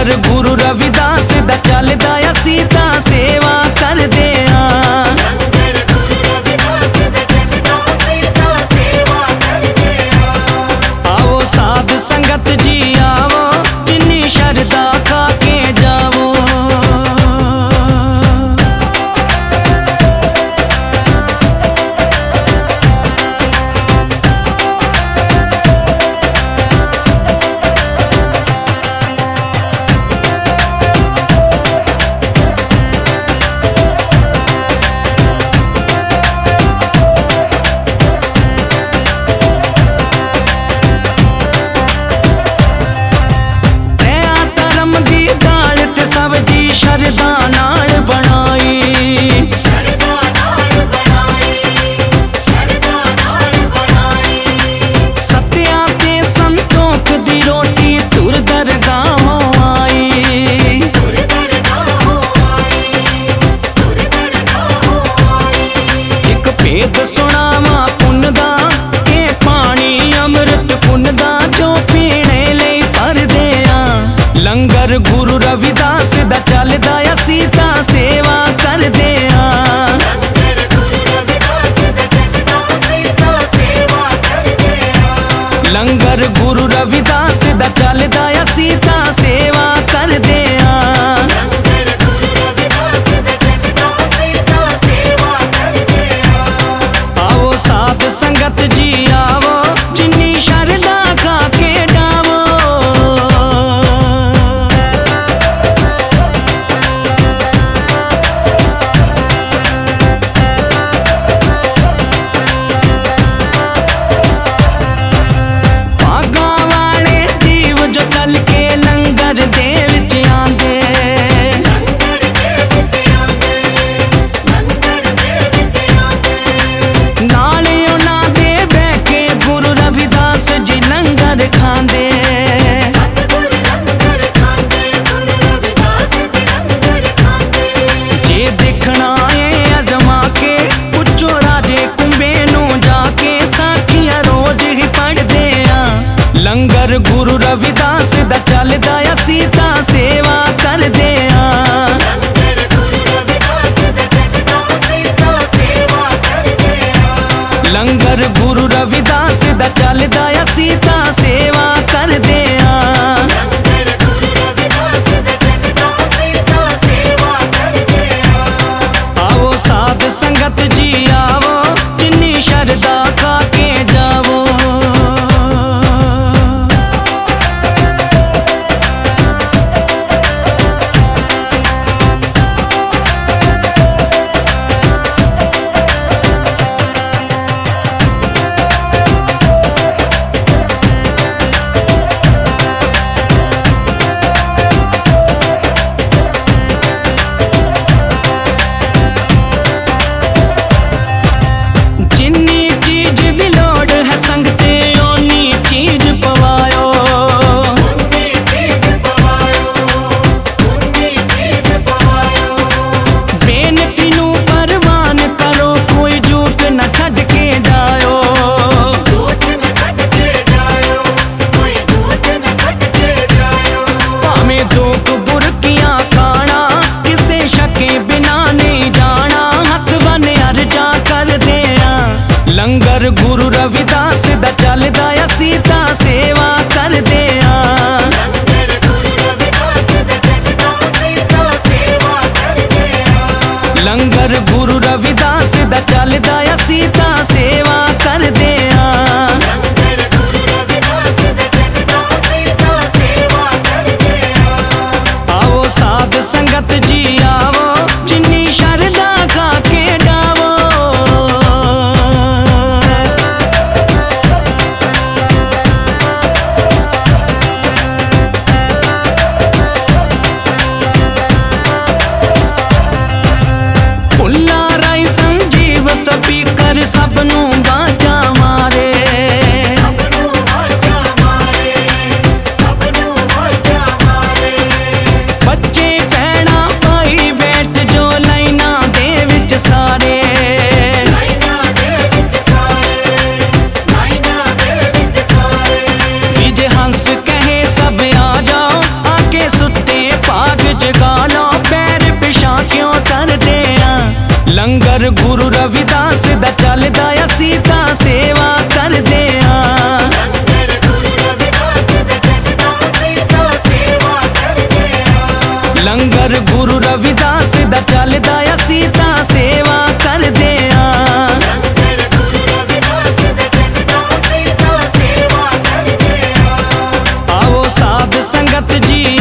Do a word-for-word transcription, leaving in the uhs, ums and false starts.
लंगर गुरु रविदास दा चलदा असीं तां सेवा करदे आं। आओ साध संगत जी आवो, जिन्नी शरदा खा के जावो। शरदा नाल बनाई, सत्या ते संतोख दी रोटी तुर दरगाहों आई। एक भेद सुनावा पुन दा, ए पानी अमृत पुन दा जो पीने लई भरदे आं। लंगर गुरु रविदास दा चलदा असीं तां सेवा करदे आं। लंगर गुरु रविदास दा चलदा असीं तां सेवा करदे आं। आओ साध संगत जी आवो, जिन्नी शरदा खा के जावो। लंगर गुरु रविदास दा चलदा असीं तां सेवा करदे आं। लंगर गुरु रविदास दा चलदा असीं तां सेवा करदे आं। आओ साध संगत जी आवो, जिन्नी शरदा खा के जावो। लंगर गुरु रविदास दा चलदा असीं तां सेवा करदे आं। लंगर गुरु रविदास दा चलदा असीं तां सेवा करदे आं। आओ साध संगत जी आवो, जिन्नी शरदा खा के जावो। स्पीकर सबनू बाजा मारे, बच्चे कहना पाई वे गुरु रविदास दा चलदा असीं तां सेवा करदे आं। लंगर गुरु रविदास दा चलदा असीं तां सेवा करदे आं। आओ साध संगत जी